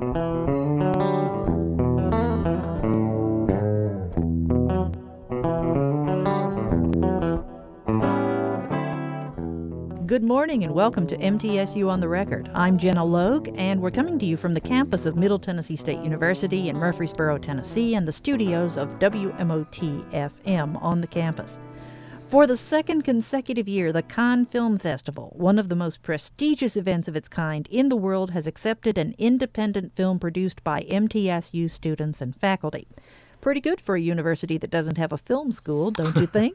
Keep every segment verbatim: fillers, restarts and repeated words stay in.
Good morning and welcome to M T S U on the Record. I'm Jenna Logue, and we're coming to you from the campus of Middle Tennessee State University in Murfreesboro, Tennessee, and the studios of W M O T F M on the campus. For the second consecutive year, the Cannes Film Festival, one of the most prestigious events of its kind in the world, has accepted an independent film produced by M T S U students and faculty. Pretty good for a university that doesn't have a film school, don't you think?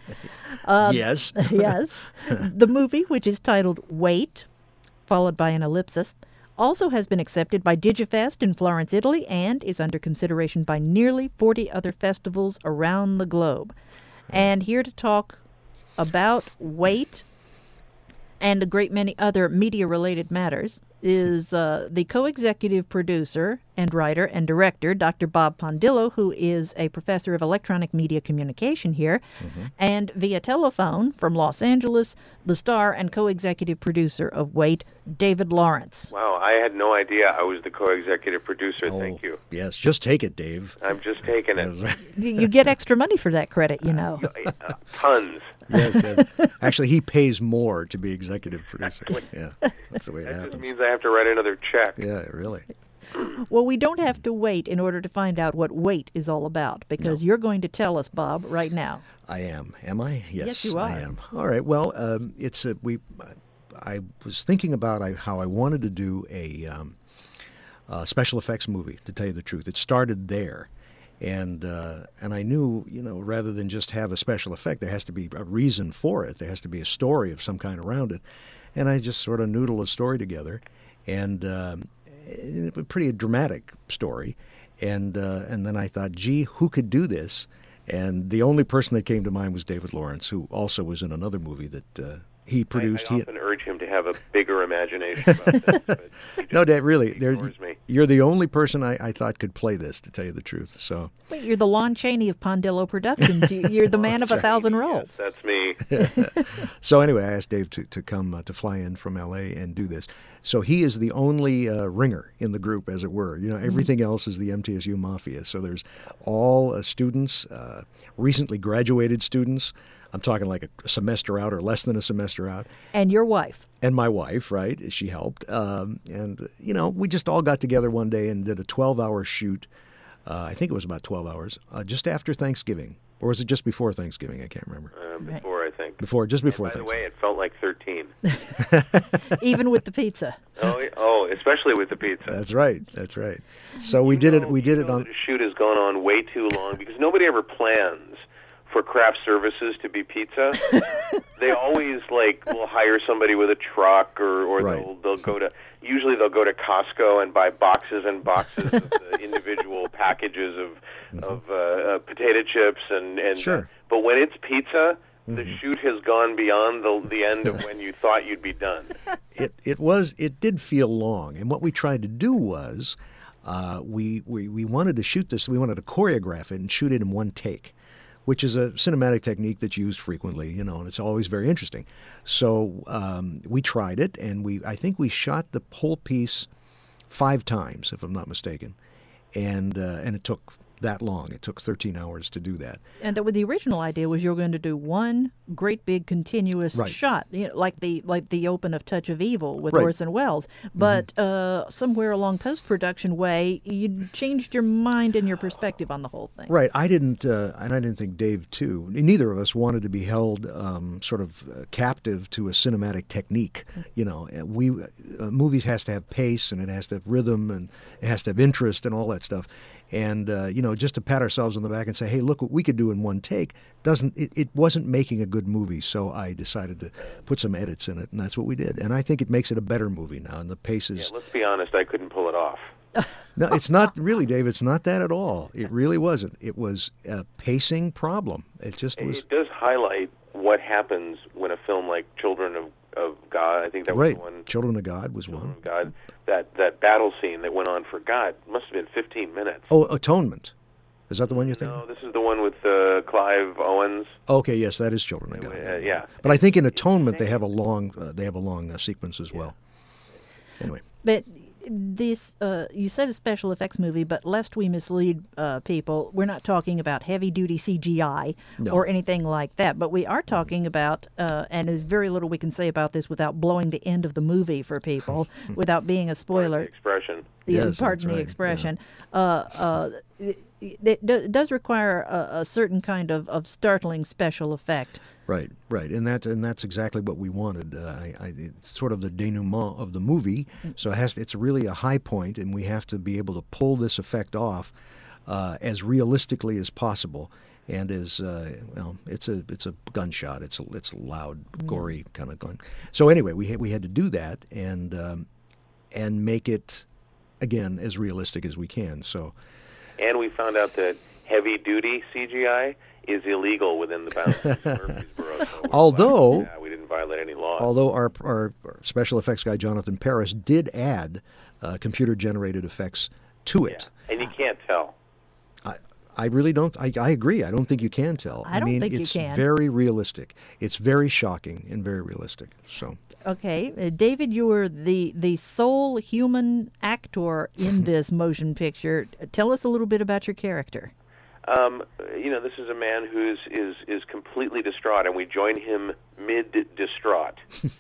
um, yes. yes. The movie, which is titled Wait, followed by an ellipsis, also has been accepted by Digifest in Florence, Italy, and is under consideration by nearly forty other festivals around the globe. And here to talk about Wait and a great many other media-related matters is uh, the co-executive producer and writer and director, Doctor Bob Pondillo, who is a professor of electronic media communication here, mm-hmm. and via telephone from Los Angeles, the star and co-executive producer of Wait, David Lawrence. Wow, I had no idea I was the co-executive producer. Oh, Thank you. Yes, just take it, Dave. I'm just taking it. You get extra money for that credit, you know. Uh, uh, tons. Yes, yes. Actually, he pays more to be executive producer. Yeah, that's the way it that happens. That just means I have to write another check. Yeah, really. Well, we don't have to wait in order to find out what Wait is all about, because no. you're going to tell us, Bob, right now. I am. Am I? Yes, yes you are. I am. All right. Well, um, it's a, we. I was thinking about how I wanted to do a, um, a special effects movie. To tell you the truth, it started there. And uh, and I knew, you know, rather than just have a special effect, there has to be a reason for it. There has to be a story of some kind around it. And I just sort of noodled a story together, and um, it was a pretty dramatic story. And uh, and then I thought, gee, who could do this? And the only person that came to mind was David Lawrence, who also was in another movie that uh, he produced. I, I often he, urge him to have a bigger imagination about this. But just, no, Dad, really, me. You're the only person I, I thought could play this, to tell you the truth. So, Wait, you're the Lon Chaney of Pondillo Productions. You're the man of a thousand roles. Yes, that's me. So anyway, I asked Dave to, to come uh, to fly in from L A and do this. So he is the only uh, ringer in the group, as it were. You know, everything mm-hmm. else is the M T S U mafia. So there's all uh, students, uh, recently graduated students. I'm talking like a semester out or less than a semester out. And your wife. And my wife, right? She helped. Um, and, you know, we just all got together one day and did a twelve-hour shoot. Uh, I think it was about twelve hours, uh, just after Thanksgiving. Or was it just before Thanksgiving? I can't remember. Uh, before, I think. Before, just before and by Thanksgiving. By the way, it felt like thirteen. Even with the pizza. Oh, oh, especially with the pizza. That's right. That's right. So we you did know, it. We did it on. The shoot has gone on way too long because nobody ever plans for craft services to be pizza. They always like will hire somebody with a truck, or, or right. they'll they'll go to usually they'll go to Costco and buy boxes and boxes of the individual packages of mm-hmm. of uh, uh, potato chips and and. Sure. Uh, but when it's pizza, mm-hmm. the shoot has gone beyond the the end of when you thought you'd be done. It it was it did feel long, and what we tried to do was uh, we we we wanted to shoot this. We wanted to choreograph it and shoot it in one take, which is a cinematic technique that's used frequently, you know, and it's always very interesting. So um, we tried it, and we I think we shot the whole piece five times, if I'm not mistaken, and uh, and it took that long. It took thirteen hours to do that. And the, the original idea was you were going to do one great big continuous right. shot, you know, like the like the open of Touch of Evil with right. Orson Welles. But mm-hmm. uh, somewhere along post-production way, you changed your mind and your perspective on the whole thing. Right. I didn't, uh, and I didn't think Dave too. Neither of us wanted to be held um, sort of uh, captive to a cinematic technique. You know, we uh, movies has to have pace, and it has to have rhythm, and it has to have interest, and all that stuff. And, uh, you know, just to pat ourselves on the back and say, hey, look what we could do in one take, doesn't it, it wasn't making a good movie. So I decided to put some edits in it, and that's what we did. And I think it makes it a better movie now, and the pace is... Yeah, let's be honest, I couldn't pull it off. No, it's not really, Dave. It's not that at all. It really wasn't. It was a pacing problem. It just was... It does highlight what happens when a film like Children of of God, I think that was right. the one. Children of God was Children one. Of God, that that battle scene that went on for God must have been fifteen minutes. Oh, Atonement. Is that the one you're thinking? No, this is the one with uh, Clive Owens. Okay, yes, that is Children of God. Uh, yeah, but I think in Atonement they have a long uh, they have a long uh, sequence as well. Yeah. Anyway, but this, uh, you said a special effects movie, but lest we mislead uh, people, we're not talking about heavy-duty C G I No. or anything like that. But we are talking about, uh, and there's very little we can say about this without blowing the end of the movie for people, without being a spoiler. Expression. Yeah, Yes, pardon that's the right, expression. Uh, uh, it, it do- does require a, a certain kind of, of startling special effect. Right, right, and that's and that's exactly what we wanted. Uh, I, I, it's sort of the denouement of the movie, so it has to, it's really a high point, and we have to be able to pull this effect off uh, as realistically as possible. And as uh, well, it's a it's a gunshot. It's a, it's a loud, gory kind of gun. So anyway, we had, we had to do that and um, and make it again as realistic as we can. So. And we found out that heavy-duty C G I is illegal within the bounds of Murfreesboro. So we're Although- glad, yeah, we didn't violate any laws. Although our, our special effects guy, Jonathan Paris, did add uh, computer-generated effects to yeah. it. And you can't tell. I, I really don't. I, I agree. I don't think you can tell. I don't mean, think you it's can. very realistic. It's very shocking and very realistic. So, Okay, uh, David, you were the, the sole human actor in this motion picture. Tell us a little bit about your character. Um, you know, this is a man who's is is completely distraught, and we join him mid-distraught.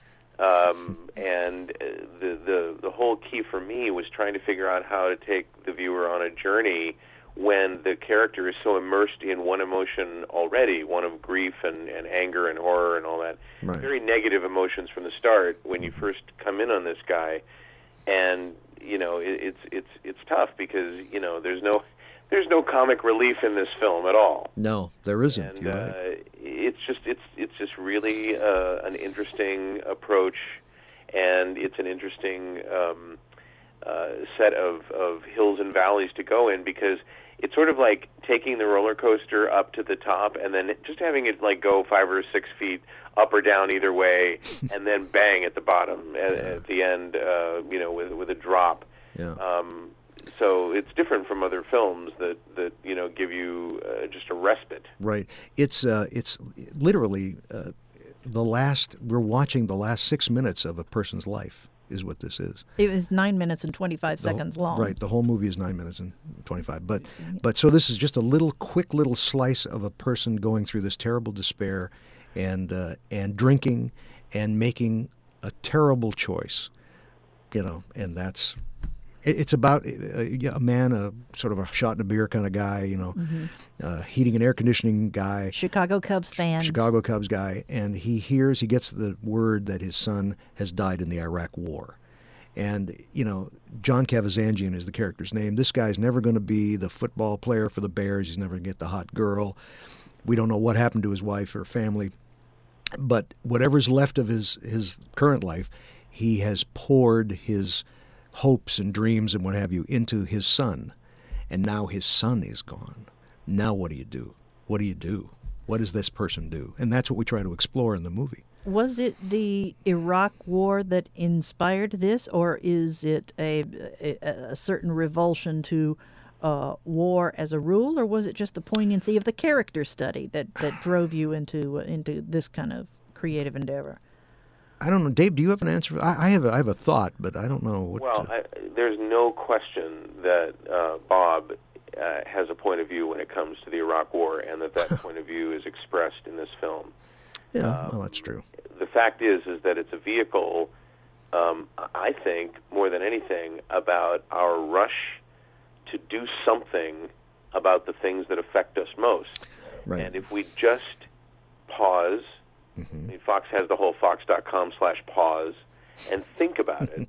um, and uh, the the the whole key for me was trying to figure out how to take the viewer on a journey when the character is so immersed in one emotion already, one of grief and, and anger and horror and all that. Right. Very negative emotions from the start when you first come in on this guy, and you know it, it's it's it's tough because you know there's no. There's no comic relief in this film at all, no, there isn't. and You're uh, right. it's just it's it's just really uh, an interesting approach, and it's an interesting um, uh, set of, of hills and valleys to go in because it's sort of like taking the roller coaster up to the top and then just having it like go five or six feet up or down either way, and then bang at the bottom at, at the end, uh, you know, with with a drop. Yeah. Um, So it's different from other films that, that you know give you uh, just a respite. Right. It's uh, it's literally uh, the last. We're watching the last six minutes of a person's life. Is what this is. It was nine minutes and twenty-five The whole- seconds long. Right. The whole movie is nine minutes and twenty-five. But but so this is just a little quick little slice of a person going through this terrible despair, and uh, and drinking, and making a terrible choice. You know, and that's. It's about a, a man, a sort of a shot in a beer kind of guy, you know, Mm-hmm. uh, heating and air conditioning guy, Chicago Cubs fan. Chicago Cubs guy, and he hears, he gets the word that his son has died in the Iraq War. And, you know, John Kavazanjian is the character's name. This guy's never going to be the football player for the Bears. He's never going to get the hot girl. We don't know what happened to his wife or family. But whatever's left of his, his current life, he has poured his hopes and dreams and what have you into his son, and now his son is gone. Now what do you do? What do you do? What does this person do? And that's what we try to explore in the movie. Was it the Iraq War that inspired this, or is it a, a, a certain revulsion to uh, war as a rule, or was it just the poignancy of the character study that, that drove you into uh, into this kind of creative endeavor? I don't know, Dave. Do you have an answer? I, I have. A, I have a thought, but I don't know what. Well, to... I, there's no question that uh, Bob uh, has a point of view when it comes to the Iraq War, and that that point of view is expressed in this film. yeah, um, well, that's true. The fact is, is that it's a vehicle. Um, I think more than anything about our rush to do something about the things that affect us most. Right. And if we just pause. Mm-hmm. I mean, Fox has the whole fox.com slash pause and think about it.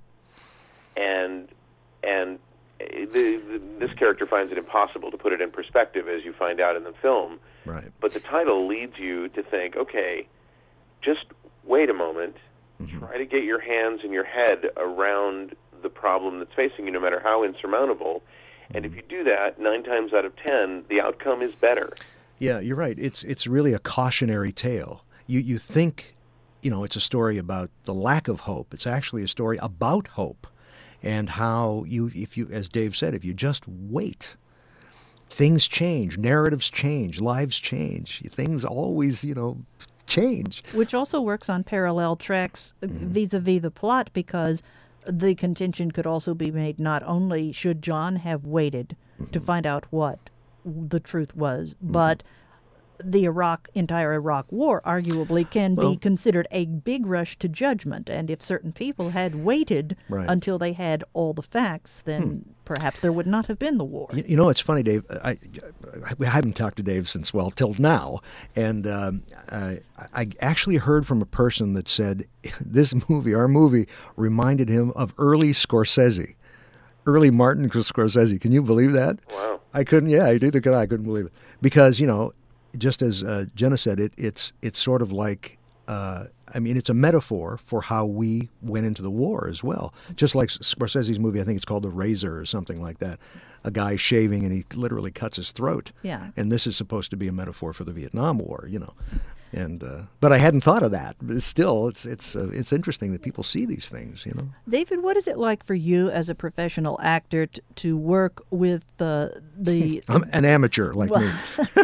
and and the, the, this character finds it impossible to put it in perspective, as you find out in the film. Right. But the title leads you to think, okay, just wait a moment. Mm-hmm. Try to get your hands and your head around the problem that's facing you, no matter how insurmountable. Mm-hmm. And if you do that, nine times out of ten, the outcome is better. Yeah, you're right. It's it's really a cautionary tale. You you think, you know, it's a story about the lack of hope. It's actually a story about hope, and how you, if you, as Dave said, if you just wait, things change, narratives change, lives change. Things always, you know, change. Which also works on parallel tracks uh, Mm-hmm. vis-a-vis the plot, because the contention could also be made not only should John have waited mm-hmm. to find out what the truth was, mm-hmm. but the Iraq, entire Iraq War arguably can well, be considered a big rush to judgment. And if certain people had waited right. until they had all the facts, then hmm. perhaps there would not have been the war. You, you know, it's funny, Dave. I, I haven't talked to Dave since, well, till now. And um, I, I actually heard from a person that said this movie, our movie, reminded him of early Scorsese. Early Martin Scorsese. Can you believe that? Wow. I couldn't, yeah, neither could I. I couldn't believe it. Because, you know, just as uh, Jenna said, it, it's it's sort of like, uh, I mean, it's a metaphor for how we went into the war as well. Just like Scorsese's movie, I think it's called The Razor or something like that. A guy shaving and he literally cuts his throat. Yeah. And this is supposed to be a metaphor for the Vietnam War, you know. And uh, but I hadn't thought of that. But still, it's it's uh, it's interesting that people see these things, you know. David, what is it like for you as a professional actor t- to work with the the? I'm an amateur like well, me.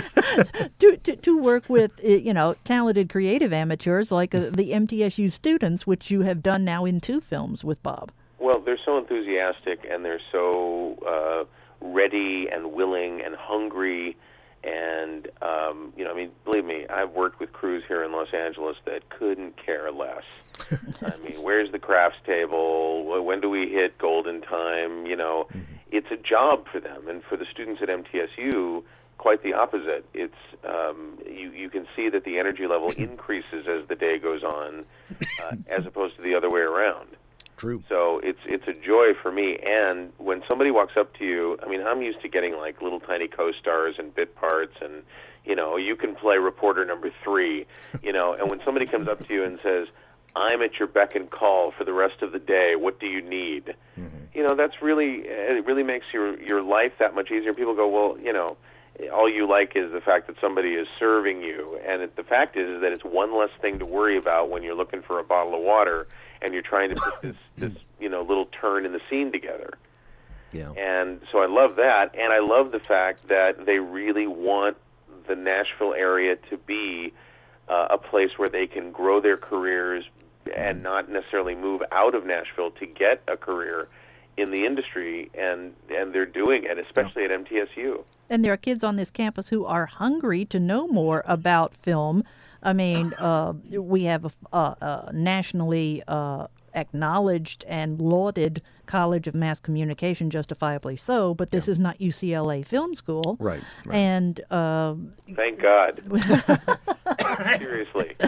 to, to to work with you know talented creative amateurs like uh, the M T S U students, which you have done now in two films with Bob. Well, they're so enthusiastic and they're so uh, ready and willing and hungry. And, um, you know, I mean, believe me, I've worked with crews here in Los Angeles that couldn't care less. I mean, where's the crafts table? When do we hit golden time? You know, mm-hmm. it's a job for them. And for the students at M T S U, quite the opposite. It's um, you, you can see that the energy level increases as the day goes on, uh, as opposed to the other way around. True. So it's it's a joy for me. And when somebody walks up to you, I mean, I'm used to getting like little tiny co-stars and bit parts, and you know, you can play reporter number three, you know. And when somebody comes up to you and says, "I'm at your beck and call for the rest of the day. What do you need?" Mm-hmm. You know, that's really it. Really makes your your life that much easier. People go, "Well, you know, all you like is the fact that somebody is serving you," and it, the fact is, is that it's one less thing to worry about when you're looking for a bottle of water and you're trying to put this, this, you know, little turn in the scene together. Yeah. And so I love that, and I love the fact that they really want the Nashville area to be uh, a place where they can grow their careers and not necessarily move out of Nashville to get a career in the industry, and, and they're doing it, especially yeah. at M T S U. And there are kids on this campus who are hungry to know more about film. I mean, uh, we have a, a, a nationally uh, acknowledged and lauded College of Mass Communication, justifiably so, but this yeah. is not U C L A Film School. Right. right. And uh, thank God. Seriously.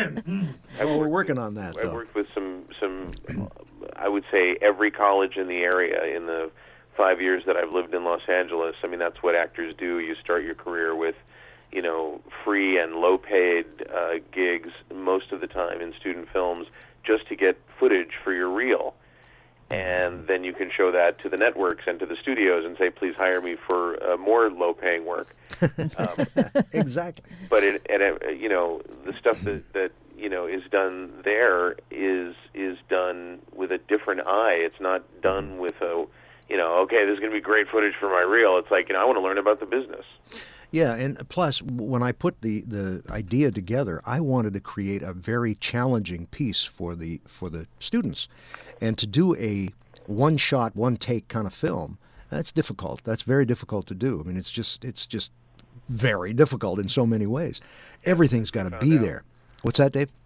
Well, we're working on that. I've though. worked with some, some, I would say, every college in the area in the five years that I've lived in Los Angeles. I mean, that's what actors do. You start your career with, you know, free and low-paid uh, gigs most of the time in student films just to get footage for your reel. And then you can show that to the networks and to the studios and say, please hire me for uh, more low-paying work. Um, exactly. But, it, and it, you know, the stuff that, that, you know, is done there is is done with a different eye. It's not done with a, you know, okay, this is going to be great footage for my reel. It's like, you know, I want to learn about the business. Yeah, and plus, when I put the, the idea together, I wanted to create a very challenging piece for the for the students. And to do a one-shot, one-take kind of film, that's difficult. That's very difficult to do. I mean, it's just it's just very difficult in so many ways. Everything's got to be there. What's that, Dave?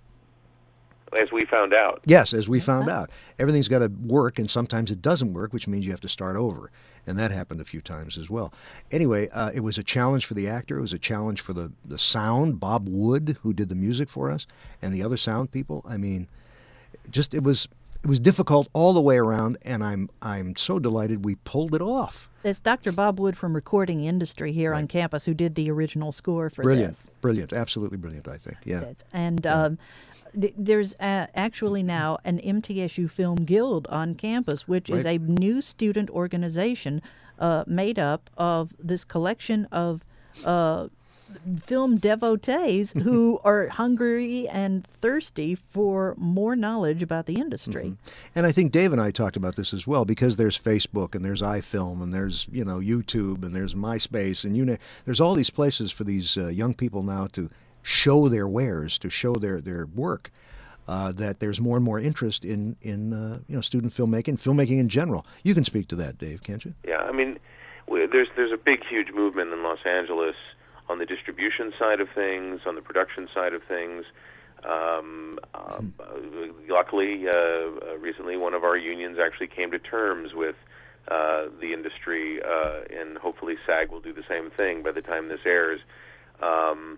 As we found out. Yes, as we found out. Everything's got to work, and sometimes it doesn't work, which means you have to start over. And that happened a few times as well. Anyway, uh, it was a challenge for the actor. It was a challenge for the, the sound, Bob Wood, who did the music for us, and the other sound people. I mean, just it was it was difficult all the way around, and I'm I'm so delighted we pulled it off. It's Doctor Bob Wood from Recording Industry here right. on campus who did the original score for brilliant, this. Brilliant, brilliant, absolutely brilliant, I think. Yeah. And yeah. Um, There's uh, actually now an M T S U Film Guild on campus, which right. is a new student organization uh, made up of this collection of uh, film devotees who are hungry and thirsty for more knowledge about the industry. Mm-hmm. And I think Dave and I talked about this as well, because there's Facebook and there's iFilm and there's, you know, YouTube and there's MySpace and you know, there's all these places for these uh, young people now to show their wares, to show their, their work. uh, that there's more and more interest in in uh, you know student filmmaking, filmmaking in general. You can speak to that, Dave, can't you? Yeah, I mean, w- there's there's a big, huge movement in Los Angeles on the distribution side of things, on the production side of things. Um, uh, luckily, uh, uh, recently, one of our unions actually came to terms with uh, the industry, uh, and hopefully SAG will do the same thing by the time this airs. Um,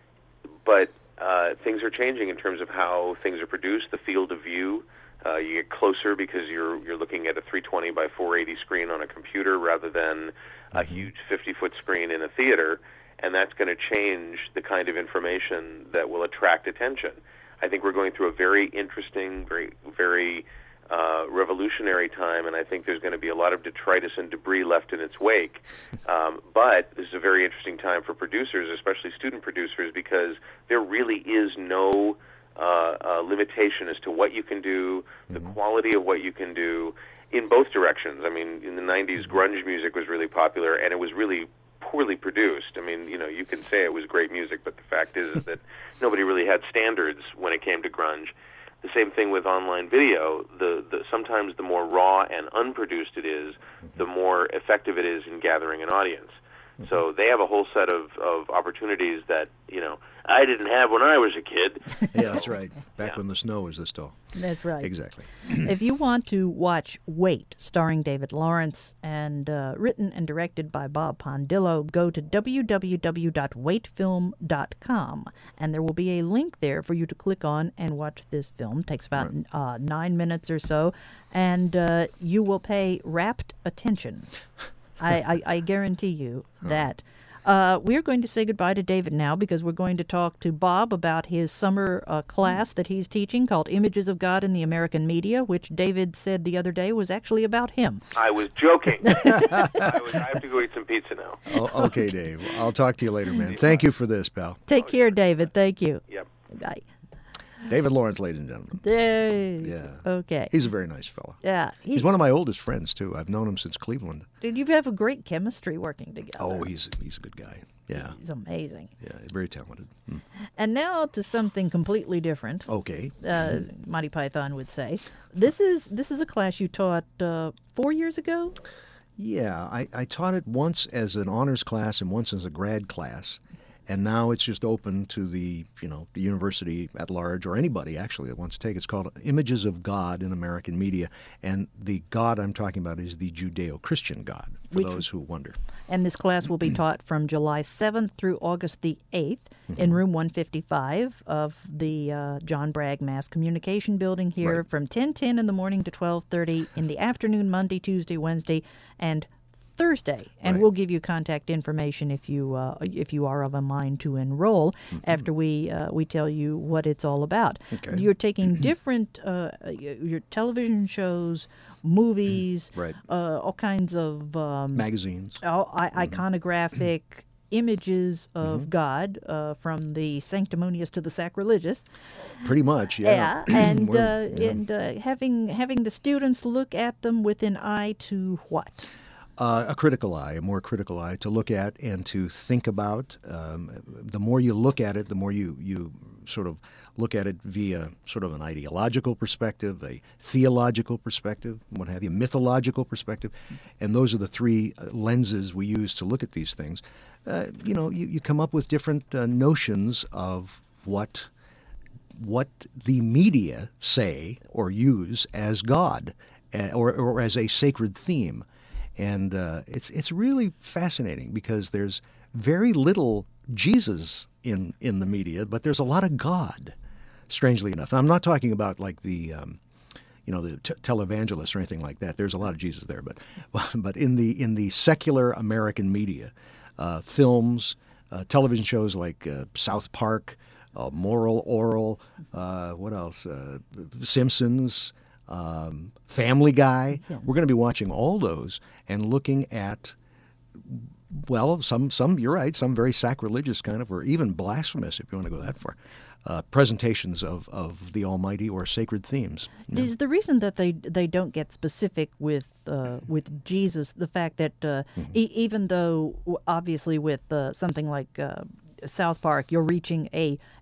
but uh, things are changing in terms of how things are produced, the field of view. Uh, you get closer because you're you're looking at a three twenty by four eighty screen on a computer rather than a huge fifty-foot screen in a theater, and that's going to change the kind of information that will attract attention. I think we're going through a very interesting, very very uh, revolutionary time, and I think there's going to be a lot of detritus and debris left in its wake. Um, but this is a very interesting time for producers, especially student producers, because there really is no Uh, uh, limitation as to what you can do, the mm-hmm. quality of what you can do in both directions. I mean, in the nineties, mm-hmm. grunge music was really popular, and it was really poorly produced. I mean, you know, you can say it was great music, but the fact is, is that nobody really had standards when it came to grunge. The same thing with online video. The, the sometimes the more raw and unproduced it is, mm-hmm. the more effective it is in gathering an audience. Mm-hmm. So they have a whole set of, of opportunities that, you know, I didn't have when I was a kid. Yeah, that's right. Back yeah. when the snow was this tall. That's right. Exactly. If you want to watch Wait, starring David Lawrence and uh, written and directed by Bob Pondillo, go to w w w dot wait film dot com, and there will be a link there for you to click on and watch this film. It takes about right. uh, nine minutes or so, and uh, you will pay rapt attention. I, I, I guarantee you that. Uh, we're going to say goodbye to David now because we're going to talk to Bob about his summer uh, class that he's teaching called Images of God in the American Media, which David said the other day was actually about him. I was joking. I, was, I have to go eat some pizza now. Oh, okay, Dave. I'll talk to you later, man. Thank you for this, pal. Take care, David. Thank you. Yep. Bye. David Lawrence, ladies and gentlemen. Yes. Yeah. Okay. He's a very nice fellow. Yeah. He, he's one of my oldest friends, too. I've known him since Cleveland. Dude, you have a great chemistry working together. Oh, he's he's a good guy. Yeah. He's amazing. Yeah, very talented. Hmm. And now to something completely different. Okay. Uh, Monty Python would say. This is this is a class you taught uh, four years ago? Yeah, I, I taught it once as an honors class and once as a grad class. And now it's just open to the, you know, the university at large, or anybody actually that wants to take it. It's called Images of God in American Media. And the God I'm talking about is the Judeo-Christian God, for Which, those who wonder. And this class will be taught from July seventh through August the eighth mm-hmm. in room one fifty-five of the uh, John Bragg Mass Communication Building here right. from ten ten in the morning to twelve thirty in the afternoon, Monday, Tuesday, Wednesday, and Thursday, and right. we'll give you contact information if you uh, if you are of a mind to enroll mm-hmm. after we uh, we tell you what it's all about. Okay. You're taking different uh, your television shows, movies, right. uh, all kinds of um, magazines, all, I- mm-hmm. iconographic images of mm-hmm. God, uh, from the sanctimonious to the sacrilegious. Pretty much, yeah. Yeah, and uh, yeah. and uh, having having the students look at them with an eye to what? Uh, a critical eye, a more critical eye to look at and to think about. Um, the more you look at it, the more you, you sort of look at it via sort of an ideological perspective, a theological perspective, what have you, mythological perspective. And those are the three lenses we use to look at these things. Uh, you know, you, you come up with different uh, notions of what what the media say or use as God uh, or, or as a sacred theme. And uh, it's it's really fascinating because there's very little Jesus in, in the media, but there's a lot of God, strangely enough. And I'm not talking about like the, um, you know, the t- televangelists or anything like that. There's a lot of Jesus there, but but in the in the secular American media, uh, films, uh, television shows like uh, South Park, uh, Moral Oral, uh, what else? Uh, Simpsons. Um, Family Guy. Yeah. We're going to be watching all those and looking at, well, some, some you're right, some very sacrilegious kind of, or even blasphemous, if you want to go that far, uh, presentations of, of the Almighty or sacred themes. You know? Is the reason that they they don't get specific with uh, with Jesus the fact that uh, mm-hmm. e- even though obviously with uh, something like uh, South Park, you're reaching a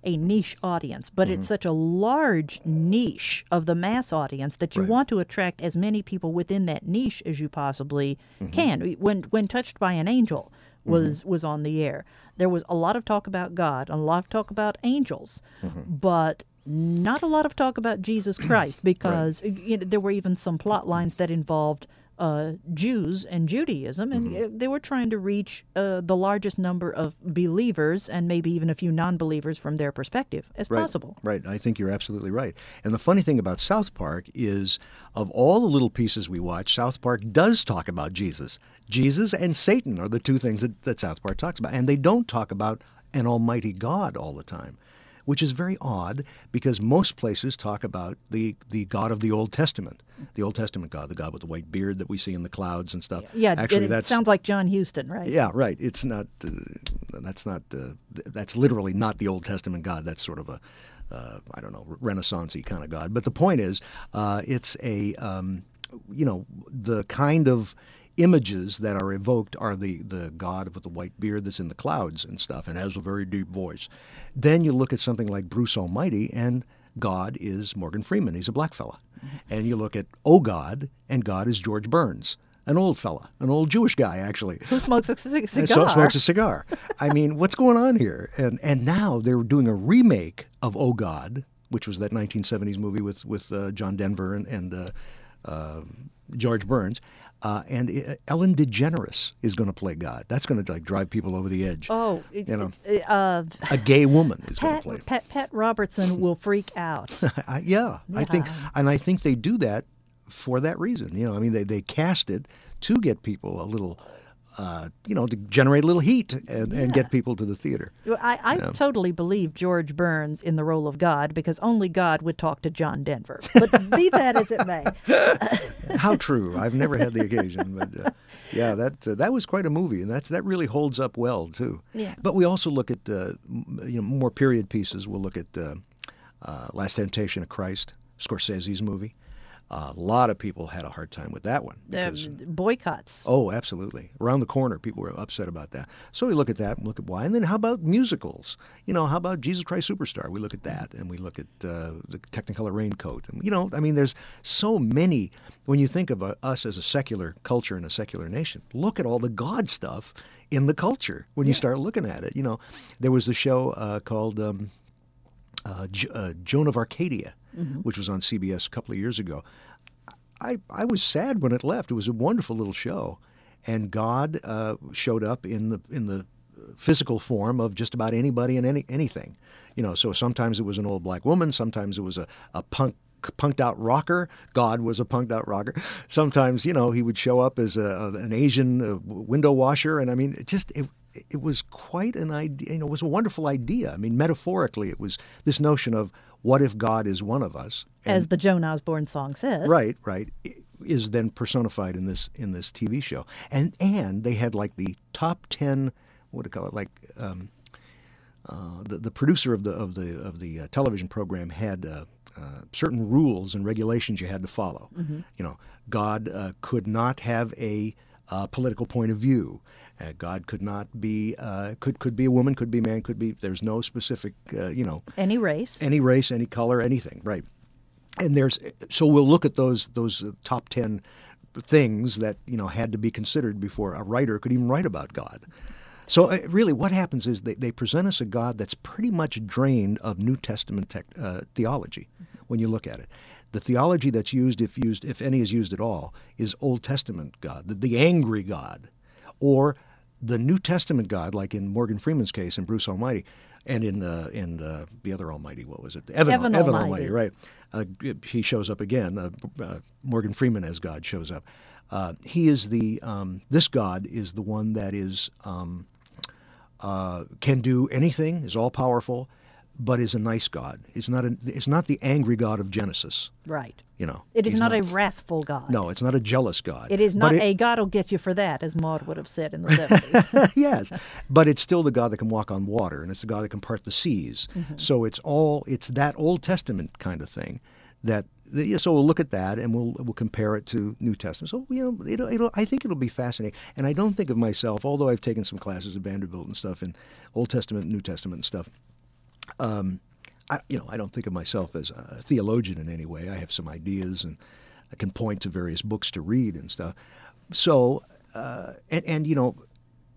a niche audience, but Mm-hmm. it's such a large niche of the mass audience that you Right. want to attract as many people within that niche as you possibly Mm-hmm. can. When when Touched by an Angel was was on the air, there was a lot of talk about God, a lot of talk about angels, Mm-hmm. but not a lot of talk about Jesus Christ, because you know, there were even some plot lines that involved uh, Jews and Judaism, and Mm-hmm. uh, they were trying to reach uh, the largest number of believers and maybe even a few non-believers from their perspective as Right, possible. right. I think you're absolutely right. And the funny thing about South Park is, of all the little pieces we watch, South Park does talk about Jesus. Jesus and Satan are the two things that, that South Park talks about. And they don't talk about an almighty God all the time, which is very odd because most places talk about the, the God of the Old Testament, the Old Testament God, the God with the white beard that we see in the clouds and stuff. Yeah, Actually, it, that's sounds like John Houston, right? Yeah, right. It's not. Uh, that's not. Uh, that's literally not the Old Testament God. That's sort of a, uh, I don't know, Renaissance-y kind of God. But the point is, uh, it's a, um, you know, the kind of images that are evoked are the the God with the white beard that's in the clouds and stuff, and has a very deep voice. Then you look at something like Bruce Almighty, and God is Morgan Freeman. He's a black fella. And you look at Oh God, and God is George Burns, an old fella, an old Jewish guy, actually. Who smokes a c- And cigar? so smokes a cigar. I mean, what's going on here? And and now they're doing a remake of Oh God, which was that nineteen seventies movie with with uh, John Denver and, and uh, uh, George Burns. Uh, and uh, Ellen DeGeneres is going to play God. That's going to like drive people over the edge. Oh, it, You know. it, uh, A gay woman is going to Pat, play. Pat Pat Robertson will freak out. I, yeah, I think, and I think they do that for that reason. You know, I mean, they, they cast it to get people a little, uh, you know, to generate a little heat and, and get people to the theater. Well, I, I totally believe George Burns in the role of God, because only God would talk to John Denver. But be that as it may. How true! I've never had the occasion, but uh, yeah, that uh, that was quite a movie, and that's that really holds up well too. Yeah. But we also look at uh, m- you know more period pieces. We'll look at uh, uh, Last Temptation of Christ, Scorsese's movie. Uh, a lot of people had a hard time with that one because Um, boycotts. oh, absolutely. Around the corner, people were upset about that. So we look at that and look at why. And then how about musicals? You know, how about Jesus Christ Superstar? We look at that, and we look at uh, the Technicolor Raincoat. And, you know, I mean, there's so many. When you think of uh, us as a secular culture and a secular nation, look at all the God stuff in the culture when you start looking at it. You know, there was the show uh, called um, uh, J- uh, Joan of Arcadia, which was on C B S a couple of years ago. I, I was sad when it left. It was a wonderful little show, and God uh, showed up in the in the physical form of just about anybody and any anything, you know. So sometimes it was an old black woman, sometimes it was a, a punk punked out rocker. God was a punked out rocker. Sometimes, you know, he would show up as a, a, an Asian uh, window washer, and I mean, it just it it was quite an idea. You know, it was a wonderful idea. I mean, metaphorically, it was this notion of what if God is one of us. As the Joan Osborne song says. Right, right. Is then personified in this in this T V show, and and they had like the top ten, what do you call it? Like um, uh, the the producer of the of the of the uh, television program had uh, uh, certain rules and regulations you had to follow. You know, God uh, could not have a uh, political point of view. Uh, God could not be uh, could could be a woman, could be a man, could be. There's no specific uh, you know Any race. any race, any color, anything. Right. And there's so we'll look at those those uh, top ten things that you know had to be considered before a writer could even write about God. So uh, really, what happens is they, they present us a God that's pretty much drained of New Testament tech, uh, theology. When you look at it, the theology that's used, if used, if any is used at all, is Old Testament God, the, the angry God, or the New Testament God, like in Morgan Freeman's case in Bruce Almighty. And in uh, in uh, the other Almighty, what was it? Evan, Evan Evan Almighty. Almighty, right? Uh, he shows up again. Uh, uh, Morgan Freeman as God shows up. Uh, he is the um, this God is the one that is um, uh, can do anything, is all powerful, but is a nice God. It's not a, it's not the angry God of Genesis. Right. You know, It is He's not, a wrathful God. no. It's not a jealous God. It is But not it- a God will get you for that, as Maud would have said in the seventies. yes, but it's still the God that can walk on water, and it's the God that can part the seas. So it's all it's that Old Testament kind of thing. That yeah, so we'll look at that and we'll we'll compare it to New Testament. So you know, it'll, it'll I think it'll be fascinating. And I don't think of myself, although I've taken some classes at Vanderbilt and stuff in Old Testament, and New Testament and stuff. um, I, you know, I don't think of myself as a theologian in any way. I have some ideas, and I can point to various books to read and stuff. So, uh, and, and you know,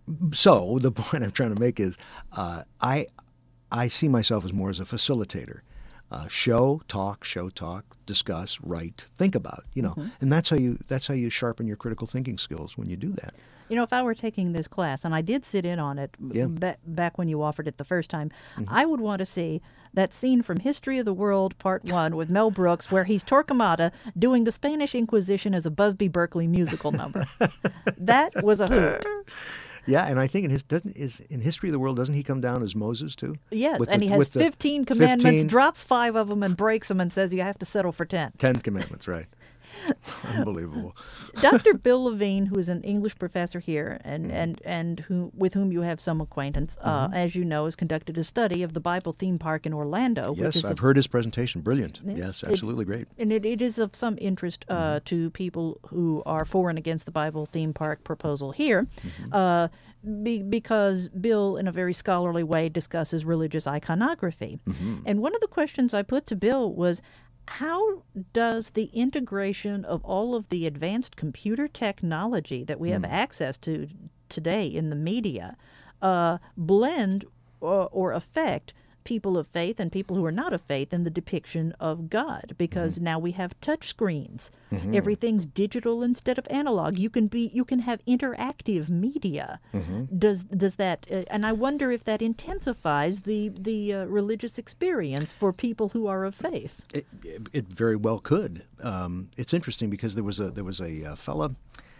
so the point I'm trying to make is, uh, I I see myself as more as a facilitator. Uh, show, talk, show, talk, discuss, write, think about. You know, mm-hmm. and that's how you that's how you sharpen your critical thinking skills when you do that. You know, if I were taking this class, and I did sit in on it yeah. b- back when you offered it the first time, mm-hmm. I would want to see that scene from History of the World Part one with Mel Brooks where he's Torquemada doing the Spanish Inquisition as a Busby Berkeley musical number. That was a hoot. Yeah, and I think in his doesn't is in History of the World, doesn't he come down as Moses too? Yes, with and the, he has fifteen commandments, fifteen drops five of them, and breaks them, and says you have to settle for ten. Ten commandments, right? Unbelievable. Doctor Bill Levine, who is an English professor here, and mm-hmm. and and who with whom you have some acquaintance, uh, mm-hmm. as you know, has conducted a study of the Bible theme park in Orlando. Yes, which is I've a, heard his presentation. Brilliant. Yes, yes absolutely it, great. And it, it is of some interest uh, mm-hmm. to people who are for and against the Bible theme park proposal here. Mm-hmm. Uh, Be, because Bill, in a very scholarly way, discusses religious iconography. Mm-hmm. And one of the questions I put to Bill was, how does the integration of all of the advanced computer technology that we have mm. access to today in the media uh, blend or, or affect people of faith and people who are not of faith in the depiction of God? Because mm-hmm. now we have touch screens. Mm-hmm. Everything's digital instead of analog. You can be you can have interactive media. Mm-hmm. Does does that uh, and I wonder if that intensifies the the uh, religious experience for people who are of faith. It, it very well could. Um, it's interesting because there was a there was a uh, fella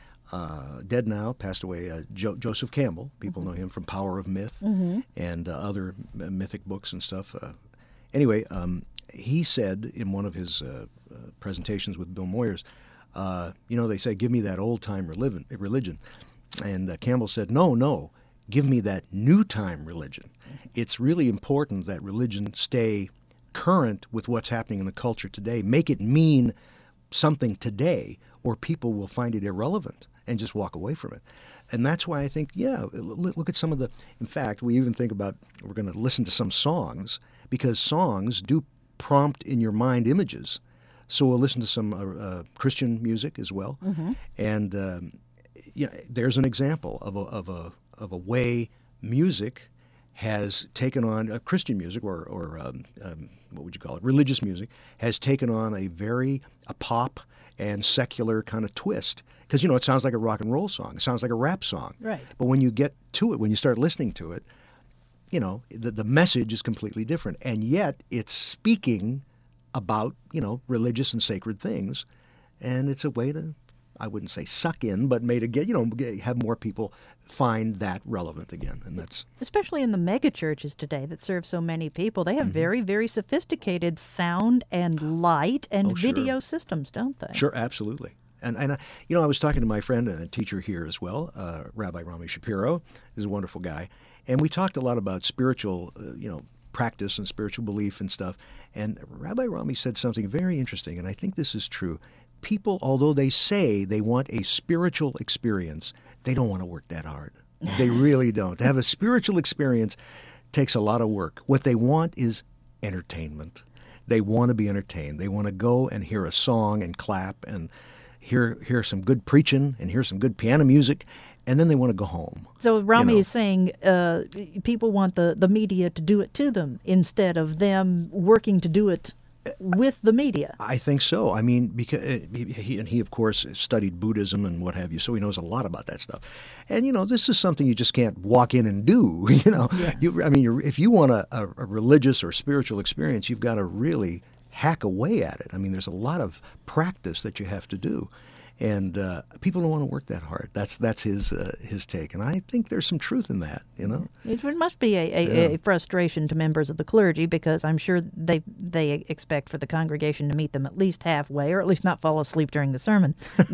Uh, dead now, passed away, uh, jo- Joseph Campbell. People mm-hmm. know him from Power of Myth mm-hmm. and uh, other mythic books and stuff. Uh, anyway, um, he said in one of his uh, uh, presentations with Bill Moyers, uh, you know, they say, give me that old-time religion. religion. And uh, Campbell said, no, no, give me that new-time religion. It's really important that religion stay current with what's happening in the culture today. Make it mean something today, or people will find it irrelevant and just walk away from it. And that's why I think, yeah, look at some of the, in fact, we even think about, we're going to listen to some songs, because songs do prompt in your mind images. So we'll listen to some uh, uh, Christian music as well. Mm-hmm. And um, you know, there's an example of a, of a, of a way music has taken on, uh, Christian music, or, or um, um, what would you call it, religious music, has taken on a very, a pop and secular kind of twist. Because, you know, it sounds like a rock and roll song. It sounds like a rap song. Right. But when you get to it, when you start listening to it, you know, the, the message is completely different. And yet it's speaking about, you know, religious and sacred things. And it's a way to, I wouldn't say suck in, but made to get, you know, have more people find that relevant again. And that's especially in the mega churches today that serve so many people. They have mm-hmm. very, very sophisticated sound and light and oh, sure. video systems, don't they? Sure, absolutely. And, and uh, you know, I was talking to my friend and a teacher here as well, uh, Rabbi Rami Shapiro. He's a wonderful guy. And we talked a lot about spiritual, uh, you know, practice and spiritual belief and stuff. And Rabbi Rami said something very interesting, and I think this is true. People, although they say they want a spiritual experience, they don't want to work that hard. They really don't. To have a spiritual experience takes a lot of work. What they want is entertainment. They want to be entertained. They want to go and hear a song and clap and hear hear some good preaching and hear some good piano music, and then they want to go home. So Rami you know. is saying uh, people want the, the media to do it to them instead of them working to do it with the media. I think so. I mean, because he, and he, of course, studied Buddhism and what have you, so he knows a lot about that stuff. And, you know, this is something you just can't walk in and do, you know. Yeah. You, I mean, you're, if you want a, a, a religious or spiritual experience, you've got to really hack away at it. I mean, there's a lot of practice that you have to do. And uh, people don't want to work that hard. That's that's his uh, his take, and I think there's some truth in that. You know, it must be a, a, yeah. a frustration to members of the clergy, because I'm sure they they expect for the congregation to meet them at least halfway, or at least not fall asleep during the sermon.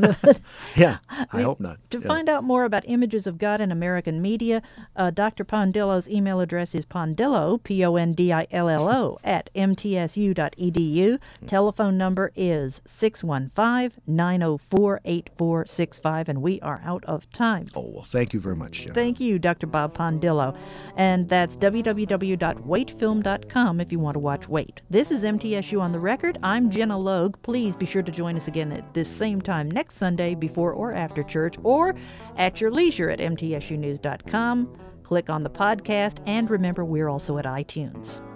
Yeah, I hope not. To yeah. find out more about images of God in American media, uh, Doctor Pondillo's email address is pondillo, P O N D I L L O, at m t s u dot e d u. Telephone number is six one five, nine oh four, four, eight four six five, and we are out of time. Oh, well, thank you very much, Jenna. Thank you, Doctor Bob Pondillo. And that's w w w dot wait film dot com if you want to watch Wait. This is M T S U on the Record. I'm Jenna Logue. Please be sure to join us again at this same time next Sunday before or after church, or at your leisure at m t s u news dot com. Click on the podcast, and remember, we're also at iTunes.